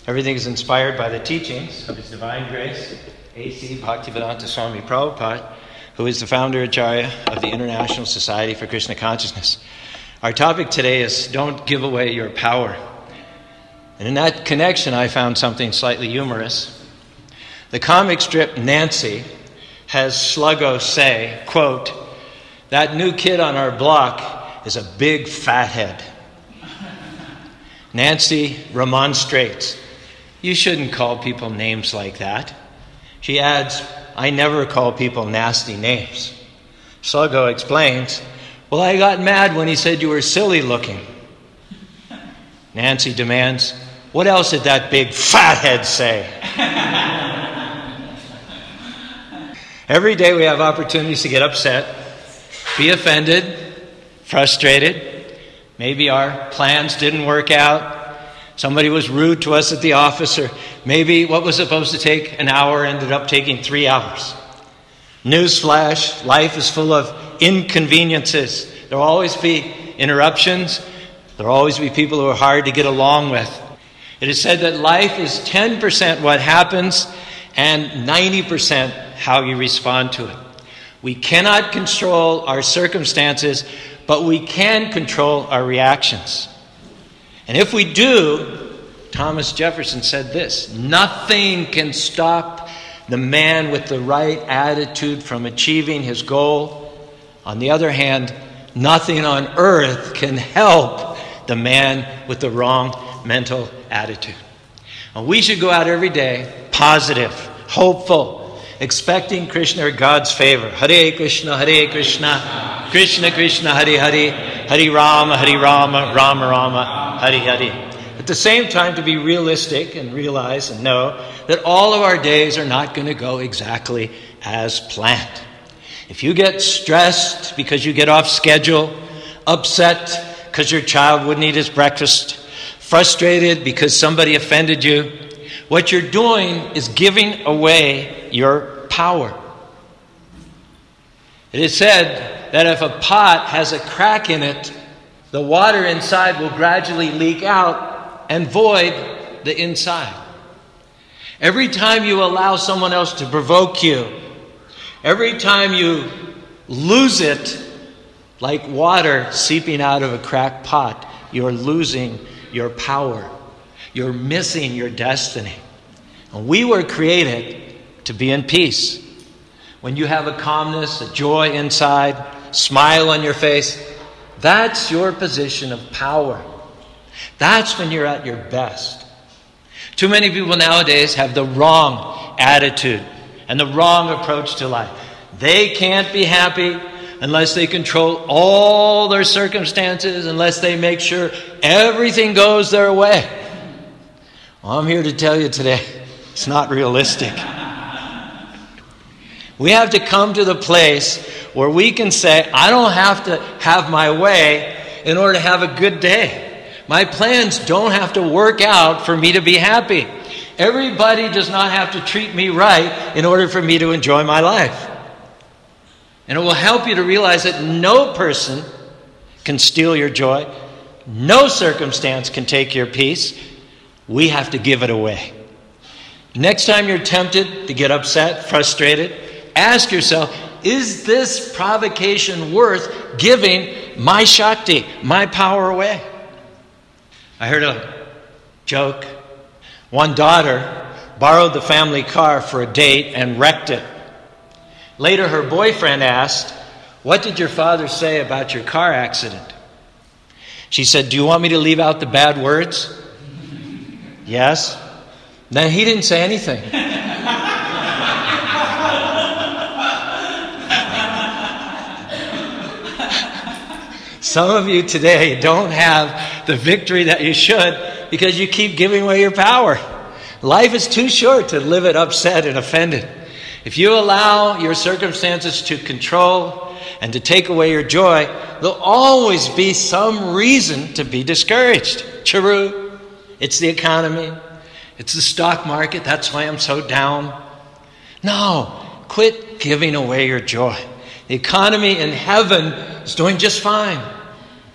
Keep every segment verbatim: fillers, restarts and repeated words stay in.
Everything is inspired by the teachings of His Divine Grace, A C Bhaktivedanta Swami Prabhupada, who is the founder Acharya of the International Society for Krishna Consciousness. Our topic today is Don't Give Away Your Power. And in that connection, I found something slightly humorous. The comic strip Nancy has Sluggo say, quote, "That new kid on our block is a big fathead." Nancy remonstrates, "You shouldn't call people names like that." She adds, "I never call people nasty names." Sluggo explains, "Well, I got mad when he said you were silly looking." Nancy demands, "What else did that big fathead say?" Every day we have opportunities to get upset, be offended, frustrated. Maybe our plans didn't work out. Somebody was rude to us at the office, or maybe what was supposed to take an hour ended up taking three hours. Newsflash, life is full of inconveniences. There will always be interruptions. There will always be people who are hard to get along with. It is said that life is ten percent what happens and ninety percent how you respond to it. We cannot control our circumstances, but we can control our reactions. And if we do, Thomas Jefferson said this, "Nothing can stop the man with the right attitude from achieving his goal. On the other hand, nothing on earth can help the man with the wrong mental attitude." And we should go out every day positive, hopeful, expecting Krishna or God's favor. Hare Krishna, Hare Krishna, Krishna Krishna, Hare Hare, Hare Rama, Hare Rama, Rama Rama, Hare Hare. At the same time, to be realistic and realize and know that all of our days are not going to go exactly as planned. If you get stressed because you get off schedule, upset because your child wouldn't eat his breakfast, frustrated because somebody offended you, what you're doing is giving away your power. It is said that if a pot has a crack in it, the water inside will gradually leak out and void the inside. Every time you allow someone else to provoke you, every time you lose it, like water seeping out of a cracked pot, you're losing your power. You're missing your destiny. And we were created to be in peace. When you have a calmness, a joy inside, smile on your face, that's your position of power. That's when you're at your best. Too many people nowadays have the wrong attitude and the wrong approach to life. They can't be happy unless they control all their circumstances, unless they make sure everything goes their way. Well, I'm here to tell you today, it's not realistic. We have to come to the place where we can say, I don't have to have my way in order to have a good day. My plans don't have to work out for me to be happy. Everybody does not have to treat me right in order for me to enjoy my life. And it will help you to realize that no person can steal your joy. No circumstance can take your peace. We have to give it away. Next time you're tempted to get upset, frustrated, ask yourself, is this provocation worth giving my Shakti, my power away? I heard a joke. One daughter borrowed the family car for a date and wrecked it. Later, her boyfriend asked, "What did your father say about your car accident?" She said, "Do you want me to leave out the bad words?" "Yes." Then he didn't say anything. Some of you today don't have the victory that you should because you keep giving away your power. Life is too short to live it upset and offended. If you allow your circumstances to control and to take away your joy, there'll always be some reason to be discouraged. Charu, it's the economy. It's the stock market. That's why I'm so down. No, quit giving away your joy. The economy in heaven is doing just fine.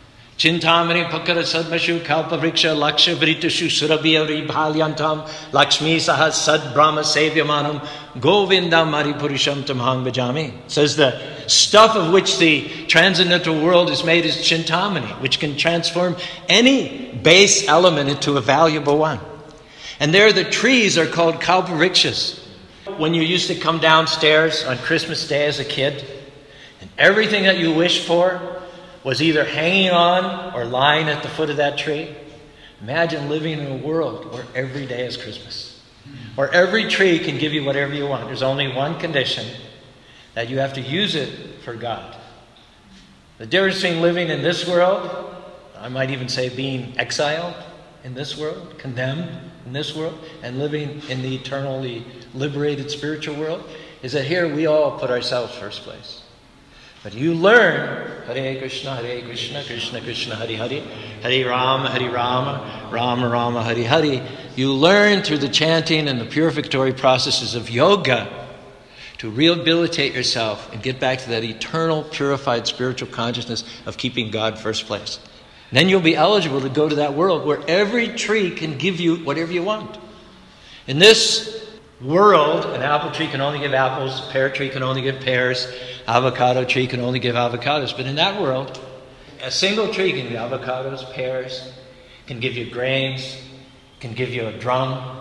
Chintamani pakara sadmashu kalpa vriksha laksha vritashu surabhiya ribhalyantam lakshmi sahas sad brahma sevyamanam govindam maripurisham tamhang bhajami. Says the stuff of which the transcendental world is made is Chintamani, which can transform any base element into a valuable one. And there the trees are called kalparikshas. When you used to come downstairs on Christmas Day as a kid, and everything that you wished for was either hanging on or lying at the foot of that tree. Imagine living in a world where every day is Christmas. Where every tree can give you whatever you want. There's only one condition, that you have to use it for God. The difference between living in this world, I might even say being exiled in this world, condemned in this world, and living in the eternally liberated spiritual world, is that here we all put ourselves first place. But you learn, Hare Krishna, Hare Krishna, Krishna Krishna, Hare Hare, Hare Rama, Hare Rama, Rama Rama, Hare Hare. You learn through the chanting and the purificatory processes of yoga to rehabilitate yourself and get back to that eternal, purified spiritual consciousness of keeping God first place. And then you'll be eligible to go to that world where every tree can give you whatever you want. In this world, an apple tree can only give apples, a pear tree can only give pears, avocado tree can only give avocados. But in that world, a single tree can give avocados, pears, can give you grains, can give you a drum,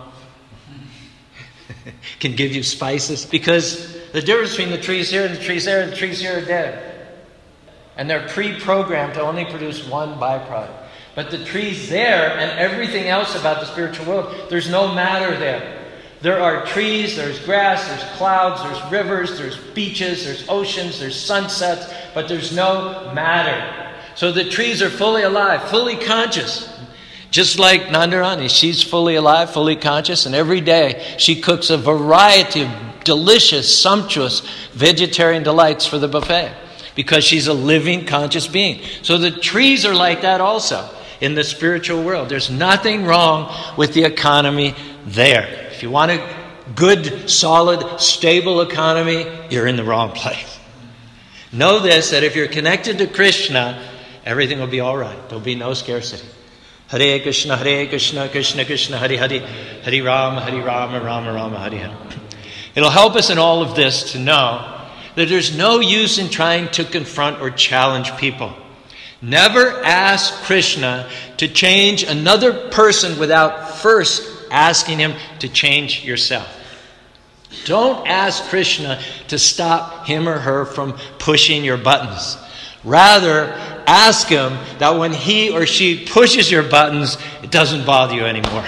can give you spices. Because the difference between the trees here and the trees there, the trees here are dead. And they're pre-programmed to only produce one byproduct. But the trees there and everything else about the spiritual world, there's no matter there. There are trees, there's grass, there's clouds, there's rivers, there's beaches, there's oceans, there's sunsets, but there's no matter. So the trees are fully alive, fully conscious. Just like Nandarani, she's fully alive, fully conscious, and every day she cooks a variety of delicious, sumptuous vegetarian delights for the buffet because she's a living, conscious being. So the trees are like that also in the spiritual world. There's nothing wrong with the economy there. If you want a good, solid, stable economy, you're in the wrong place. Know this, that if you're connected to Krishna, everything will be all right. There'll be no scarcity. Hare Krishna, Hare Krishna, Krishna Krishna, Hare Hare, Hare Rama, Hare Rama, Rama Rama, Hare Hare. It'll help us in all of this to know that there's no use in trying to confront or challenge people. Never ask Krishna to change another person without first asking him to change yourself. Don't ask Krishna to stop him or her from pushing your buttons. Rather, ask him that when he or she pushes your buttons, it doesn't bother you anymore.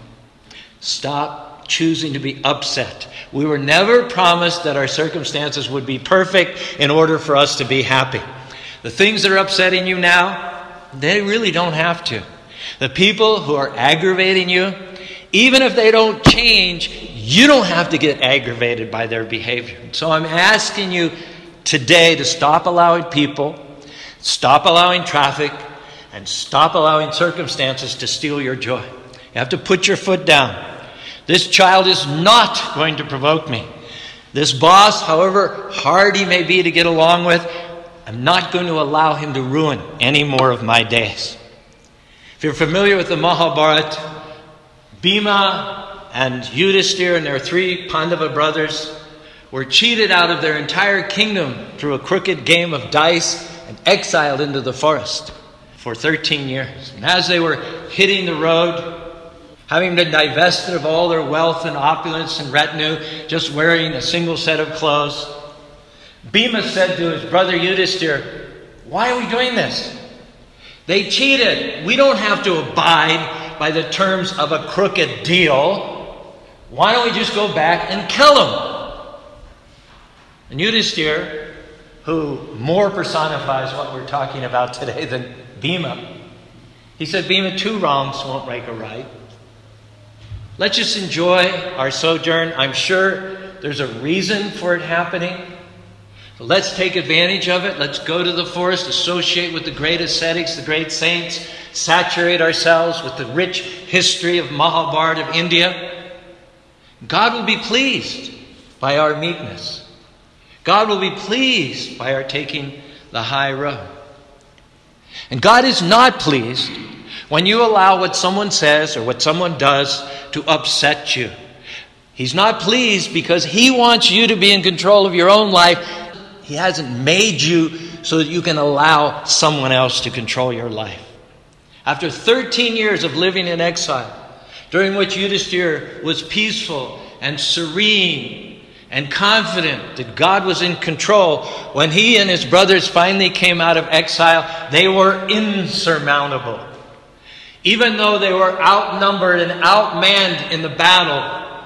Stop choosing to be upset. We were never promised that our circumstances would be perfect in order for us to be happy. The things that are upsetting you now, they really don't have to. The people who are aggravating you, even if they don't change, you don't have to get aggravated by their behavior. So I'm asking you today to stop allowing people, stop allowing traffic, and stop allowing circumstances to steal your joy. You have to put your foot down. This child is not going to provoke me. This boss, however hard he may be to get along with, I'm not going to allow him to ruin any more of my days. If you're familiar with the Mahabharata, Bhima and Yudhishthira and their three Pandava brothers were cheated out of their entire kingdom through a crooked game of dice and exiled into the forest for thirteen years. And as they were hitting the road, having been divested of all their wealth and opulence and retinue, just wearing a single set of clothes, Bhima said to his brother Yudhishthira, "Why are we doing this? They cheated. We don't have to abide by the terms of a crooked deal. Why don't we just go back and kill them?" And Yudhishthira, who more personifies what we're talking about today than Bhima, he said, "Bhima, two wrongs won't make a right. Let's just enjoy our sojourn. I'm sure there's a reason for it happening. So let's take advantage of it. Let's go to the forest, associate with the great ascetics, the great saints, saturate ourselves with the rich history of Mahabharata of India. God will be pleased by our meekness. God will be pleased by our taking the high road." And God is not pleased when you allow what someone says or what someone does to upset you. He's not pleased because He wants you to be in control of your own life. He hasn't made you so that you can allow someone else to control your life. After thirteen years of living in exile, during which Yudhisthira was peaceful and serene and confident that God was in control, when he and his brothers finally came out of exile, they were insurmountable. Even though they were outnumbered and outmanned in the battle,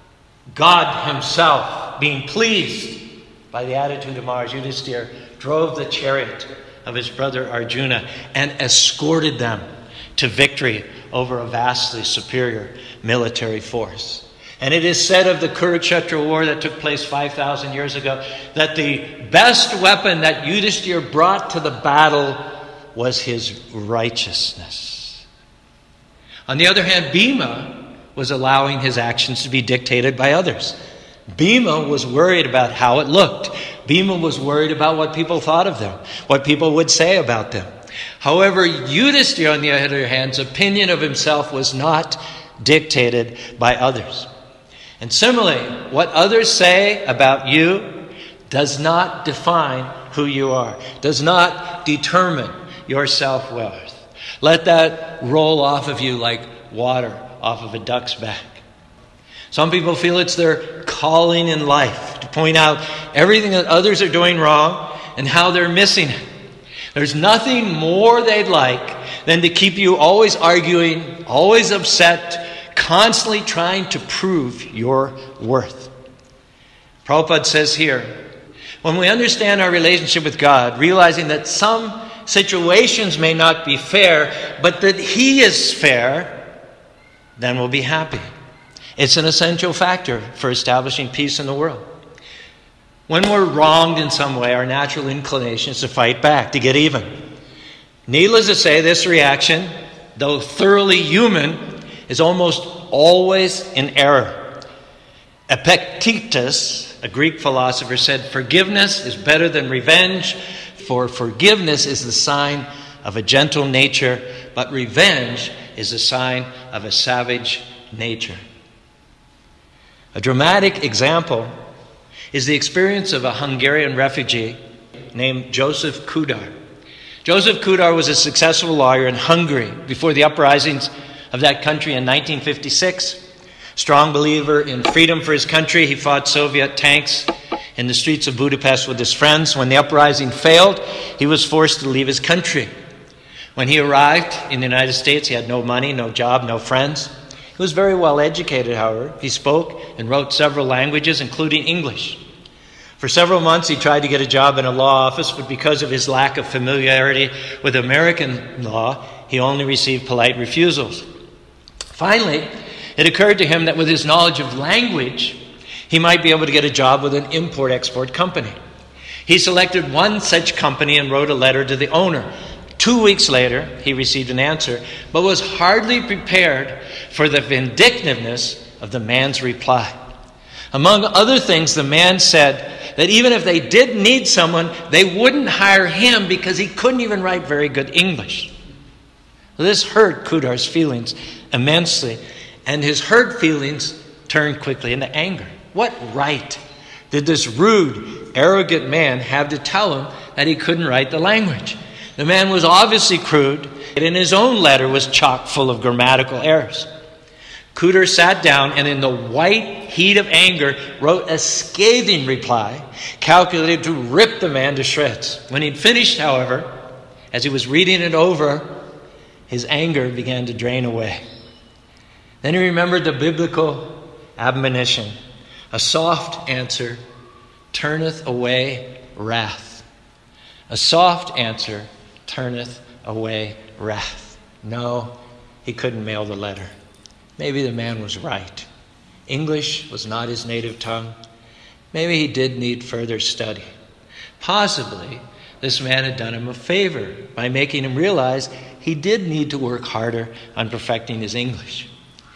God Himself, being pleased by the attitude of Maharaj Yudhisthira, drove the chariot of his brother Arjuna and escorted them to victory over a vastly superior military force. And it is said of the Kurukshetra war that took place five thousand years ago that the best weapon that Yudhisthira brought to the battle was his righteousness. On the other hand, Bhima was allowing his actions to be dictated by others. Bhima was worried about how it looked. Bhima was worried about what people thought of them, what people would say about them. However, Yudhisthira, on the other hand's opinion of himself was not dictated by others. And similarly, what others say about you does not define who you are, does not determine your self-worth. Let that roll off of you like water off of a duck's back. Some people feel it's their calling in life to point out everything that others are doing wrong and how they're missing it. There's nothing more they'd like than to keep you always arguing, always upset, constantly trying to prove your worth. Prabhupada says here, when we understand our relationship with God, realizing that some situations may not be fair, but that He is fair, then we'll be happy. It's an essential factor for establishing peace in the world. When we're wronged in some way, our natural inclination is to fight back, to get even. Needless to say, this reaction, though thoroughly human, is almost always in error. Epictetus, a Greek philosopher, said, "Forgiveness is better than revenge, for forgiveness is the sign of a gentle nature, but revenge is a sign of a savage nature." A dramatic example is the experience of a Hungarian refugee named Joseph Kudar. Joseph Kudar was a successful lawyer in Hungary before the uprisings of that country in nineteen fifty-six. Strong believer in freedom for his country, he fought Soviet tanks in the streets of Budapest with his friends. When the uprising failed, he was forced to leave his country. When he arrived in the United States, he had no money, no job, no friends. He was very well educated, however. He spoke and wrote several languages, including English. For several months, he tried to get a job in a law office, but because of his lack of familiarity with American law, he only received polite refusals. Finally, it occurred to him that with his knowledge of language, he might be able to get a job with an import-export company. He selected one such company and wrote a letter to the owner. Two weeks later, he received an answer, but was hardly prepared for the vindictiveness of the man's reply. Among other things, the man said that even if they did need someone, they wouldn't hire him because he couldn't even write very good English. This hurt Kudar's feelings immensely, and his hurt feelings turned quickly into anger. What right did this rude, arrogant man have to tell him that he couldn't write the language? The man was obviously crude, and in his own letter was chock full of grammatical errors. Kudar sat down and in the white heat of anger wrote a scathing reply calculated to rip the man to shreds. When he'd finished, however, as he was reading it over, his anger began to drain away. Then he remembered the biblical admonition, "A soft answer turneth away wrath." A soft answer turneth away wrath. No, he couldn't mail the letter. Maybe the man was right. English was not his native tongue. Maybe he did need further study. Possibly, this man had done him a favor by making him realize he did need to work harder on perfecting his English.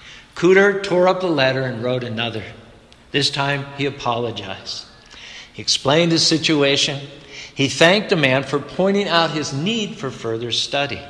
Kudar tore up the letter and wrote another. This time, he apologized. He explained his situation. he thanked the man for pointing out his need for further study.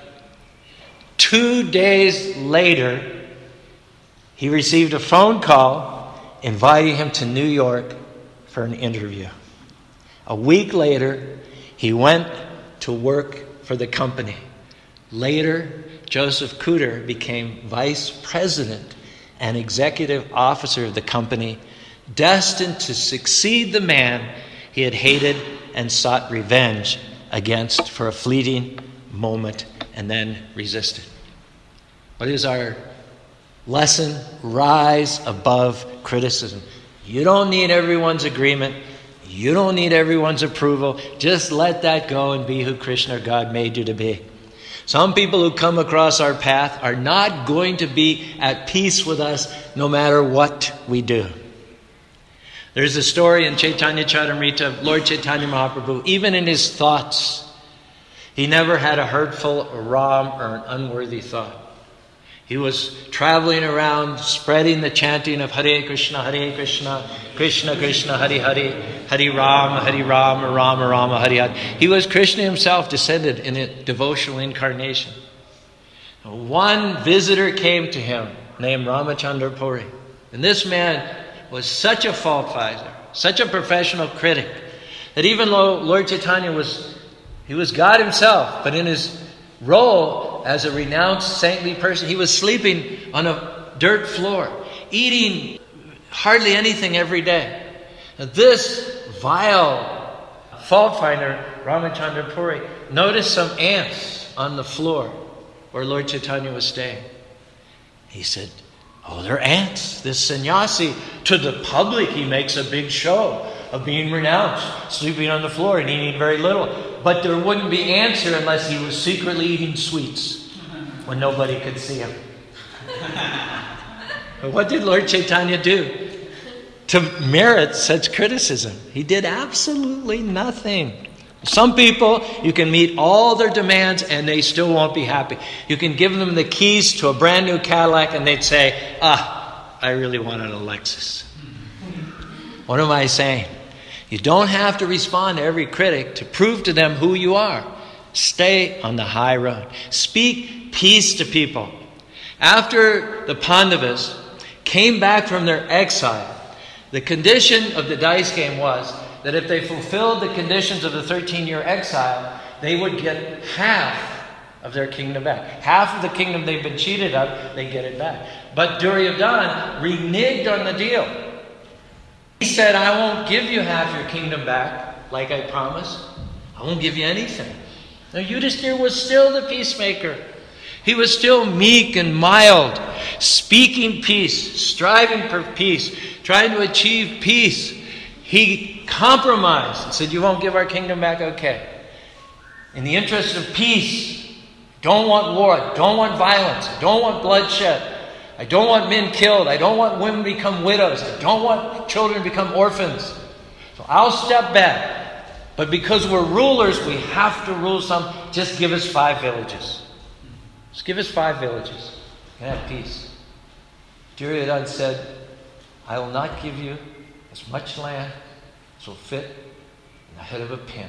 Two days later, he received a phone call inviting him to New York for an interview. A week later, he went to work for the company. Later, Joseph Cooter became vice president and executive officer of the company, destined to succeed the man he had hated and sought revenge against for a fleeting moment and then resisted. What is our lesson? Rise above criticism. You don't need everyone's agreement. You don't need everyone's approval. Just let that go and be who Krishna or God made you to be. Some people who come across our path are not going to be at peace with us no matter what we do. There's a story in Chaitanya Charitamrita of Lord Chaitanya Mahaprabhu. Even in his thoughts, he never had a hurtful, a wrong, or an unworthy thought. He was traveling around spreading the chanting of Hare Krishna, Hare Krishna, Krishna Krishna, Hare Hare, Hare Rama, Hare Rama, Rama Rama, Hare Hare. He was Krishna himself descended in a devotional incarnation. One visitor came to him named Ramachandra Puri. And this man was such a fault finder, such a professional critic, that even though Lord Chaitanya was, he was God himself, but in his role as a renounced saintly person, he was sleeping on a dirt floor, eating hardly anything every day. Now, this vile fault finder, Ramachandra Puri, noticed some ants on the floor where Lord Chaitanya was staying. He said, "Oh, they're ants. This sannyasi, to the public, he makes a big show of being renounced, sleeping on the floor and eating very little. But there wouldn't be ants here unless he was secretly eating sweets when nobody could see him." But what did Lord Chaitanya do to merit such criticism? He did absolutely nothing. Some people, you can meet all their demands and they still won't be happy. You can give them the keys to a brand new Cadillac and they'd say, "Ah, I really wanted a Lexus." What am I saying? You don't have to respond to every critic to prove to them who you are. Stay on the high road. Speak peace to people. After the Pandavas came back from their exile, the condition of the dice game was that if they fulfilled the conditions of the thirteen-year exile, they would get half of their kingdom back. Half of the kingdom they've been cheated of, they get it back. But Duryodhana reneged on the deal. He said, "I won't give you half your kingdom back like I promised. I won't give you anything." Now Yudhishthira was still the peacemaker. He was still meek and mild, speaking peace, striving for peace, trying to achieve peace. He compromised and said, "You won't give our kingdom back? Okay. In the interest of peace, don't want war, don't want violence, don't want bloodshed. I don't want men killed. I don't want women to become widows. I don't want children to become orphans. So I'll step back. But because we're rulers, we have to rule some. Just give us five villages. Just give us five villages. You can have peace." Duryodhana said, "I will not give you as much land as will fit in the head of a pin."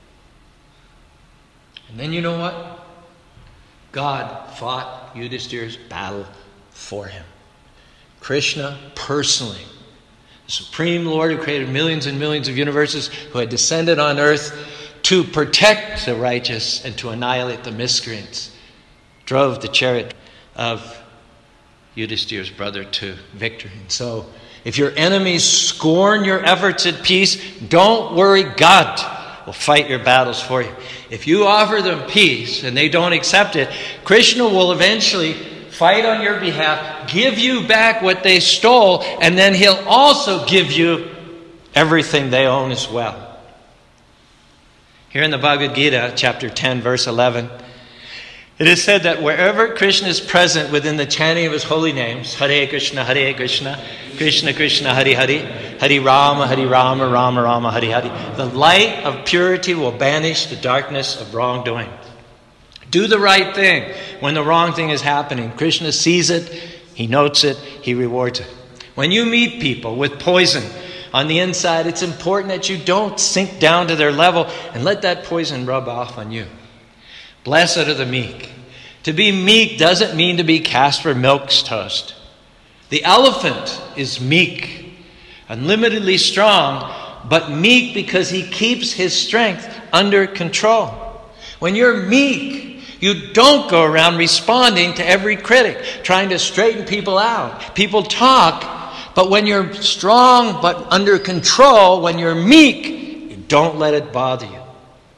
And then you know what? God fought Yudhishthira's battle for him. Krishna personally, the Supreme Lord who created millions and millions of universes, who had descended on earth to protect the righteous and to annihilate the miscreants, drove the chariot of Yudhishthira's brother to victory. And so, if your enemies scorn your efforts at peace, don't worry, God will fight your battles for you. If you offer them peace and they don't accept it, Krishna will eventually fight on your behalf, give you back what they stole, and then he'll also give you everything they own as well. Here in the Bhagavad Gita, chapter ten, verse eleven, it is said that wherever Krishna is present within the chanting of his holy names, Hare Krishna, Hare Krishna, Krishna Krishna, Hare Hare, Hare Rama, Hare Rama, Rama Rama, Hare Hare, the light of purity will banish the darkness of wrongdoing. Do the right thing when the wrong thing is happening. Krishna sees it, he notes it, he rewards it. When you meet people with poison on the inside, it's important that you don't sink down to their level and let that poison rub off on you. Blessed are the meek. To be meek doesn't mean to be Casper Milk's toast. The elephant is meek, unlimitedly strong, but meek because he keeps his strength under control. When you're meek, you don't go around responding to every critic, trying to straighten people out. People talk, but when you're strong but under control, when you're meek, you don't let it bother you.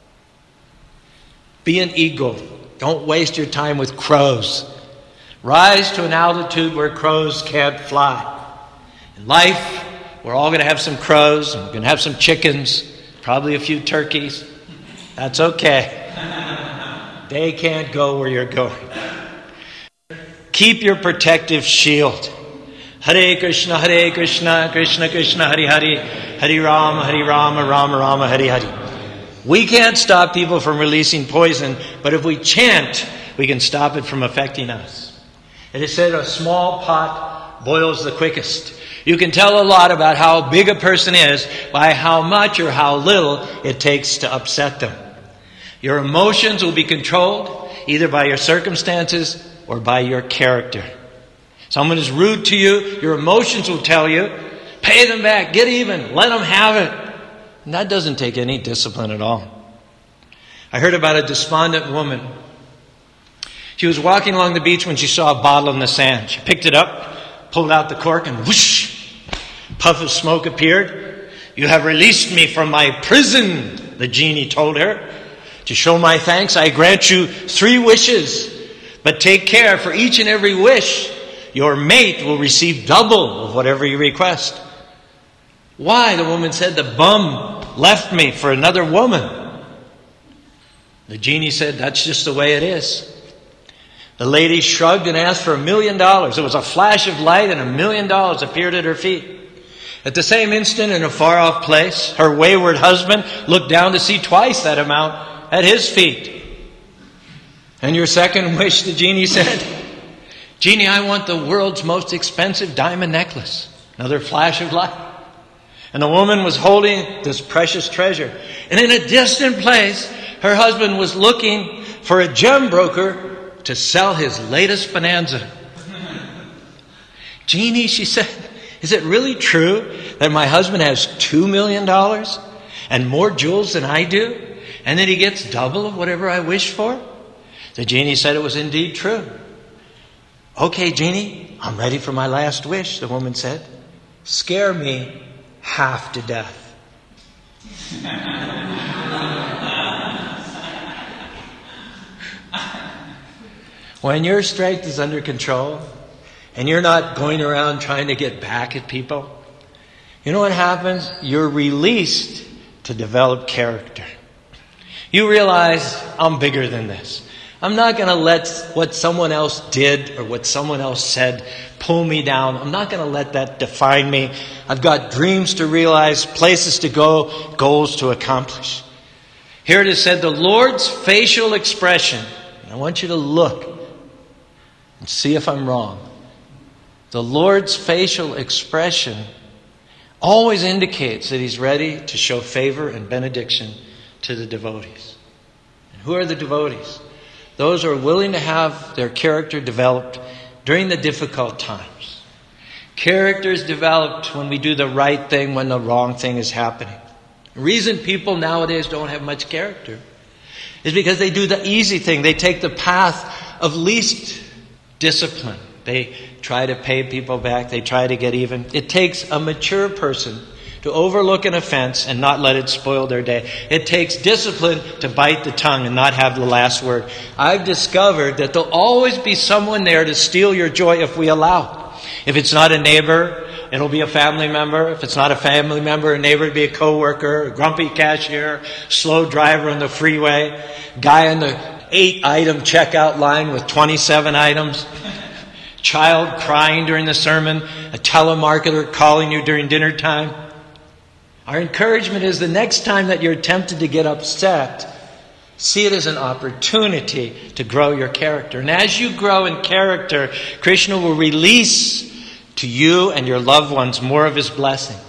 Be an eagle. Don't waste your time with crows. Rise to an altitude where crows can't fly. In life, we're all going to have some crows, and we're going to have some chickens, probably a few turkeys. That's okay. They can't go where you're going. Keep your protective shield. Hare Krishna, Hare Krishna, Krishna Krishna, Hare Hare, Hare Rama, Hare Rama, Rama Rama, Hare Hare. We can't stop people from releasing poison, but if we chant, we can stop it from affecting us. It is said a small pot boils the quickest. You can tell a lot about how big a person is by how much or how little it takes to upset them. Your emotions will be controlled either by your circumstances or by your character. Someone is rude to you, your emotions will tell you, pay them back, get even, let them have it. And that doesn't take any discipline at all. I heard about a despondent woman. She was walking along the beach when she saw a bottle in the sand. She picked it up, pulled out the cork, and whoosh, puff of smoke appeared. You have released me from my prison, the genie told her. To show my thanks, I grant you three wishes. But take care, for each and every wish, your mate will receive double of whatever you request. Why? The woman said, the bum left me for another woman. The genie said, that's just the way it is. The lady shrugged and asked for a million dollars. It was a flash of light and a million dollars appeared at her feet. At the same instant, in a far-off place, her wayward husband looked down to see twice that amount at his feet. And your second wish, the genie said, Genie, I want the world's most expensive diamond necklace. Another flash of light. And the woman was holding this precious treasure. And in a distant place, her husband was looking for a gem broker to sell his latest bonanza. Genie, she said, is it really true that my husband has two million dollars and more jewels than I do? And that he gets double of whatever I wish for? The genie said it was indeed true. Okay, Genie, I'm ready for my last wish, the woman said. Scare me half to death. When your strength is under control and you're not going around trying to get back at people, you know what happens? You're released to develop character. You realize, I'm bigger than this. I'm not going to let what someone else did or what someone else said pull me down. I'm not going to let that define me. I've got dreams to realize, places to go, goals to accomplish. Here it is said, the Lord's facial expression. I want you to look and see if I'm wrong. The Lord's facial expression always indicates that He's ready to show favor and benediction to the devotees. And who are the devotees? Those who are willing to have their character developed during the difficult times. Character is developed when we do the right thing when the wrong thing is happening. The reason people nowadays don't have much character is because they do the easy thing. They take the path of least discipline. They try to pay people back. They try to get even. It takes a mature person to overlook an offense and not let it spoil their day. It takes discipline to bite the tongue and not have the last word. I've discovered that there'll always be someone there to steal your joy if we allow. If it's not a neighbor, it'll be a family member. If it's not a family member, a neighbor, it'll be a coworker, a grumpy cashier, slow driver on the freeway, guy on the eight-item checkout line with twenty-seven items, child crying during the sermon, a telemarketer calling you during dinner time. Our encouragement is the next time that you're tempted to get upset, see it as an opportunity to grow your character. And as you grow in character, Krishna will release to you and your loved ones more of His blessings.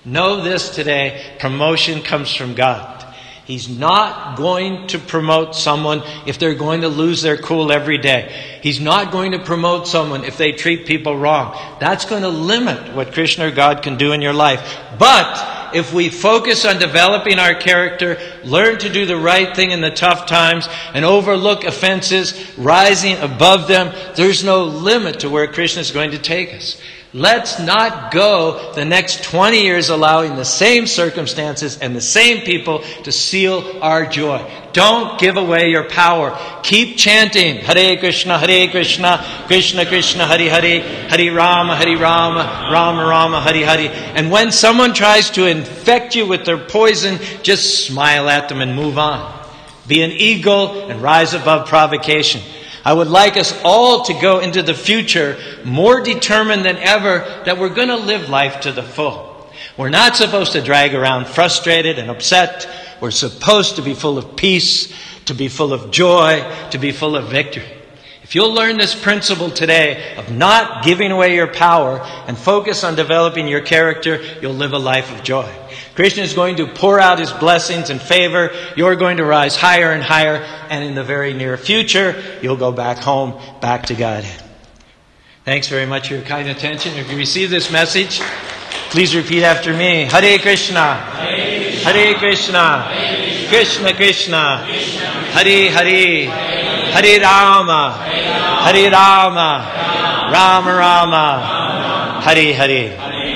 Know this today, promotion comes from God. He's not going to promote someone if they're going to lose their cool every day. He's not going to promote someone if they treat people wrong. That's going to limit what Krishna or God can do in your life. But if we focus on developing our character, learn to do the right thing in the tough times, and overlook offenses, rising above them, there's no limit to where Krishna is going to take us. Let's not go the next twenty years allowing the same circumstances and the same people to seal our joy. Don't give away your power. Keep chanting Hare Krishna, Hare Krishna, Krishna Krishna, Hare Hare, Hare Rama, Hare Rama, Rama Rama, Hare Hare. And when someone tries to infect you with their poison, just smile at them and move on. Be an eagle and rise above provocation. I would like us all to go into the future more determined than ever that we're going to live life to the full. We're not supposed to drag around frustrated and upset. We're supposed to be full of peace, to be full of joy, to be full of victory. If you'll learn this principle today of not giving away your power and focus on developing your character, you'll live a life of joy. Krishna is going to pour out His blessings and favor. You're going to rise higher and higher. And in the very near future, you'll go back home, back to Godhead. Thanks very much for your kind attention. If you receive this message, please repeat after me. Hare Krishna. Hare Krishna. Krishna Krishna. Hare Hare. Hare Rama. Hare Rama. Rama Rama. Hare Hare.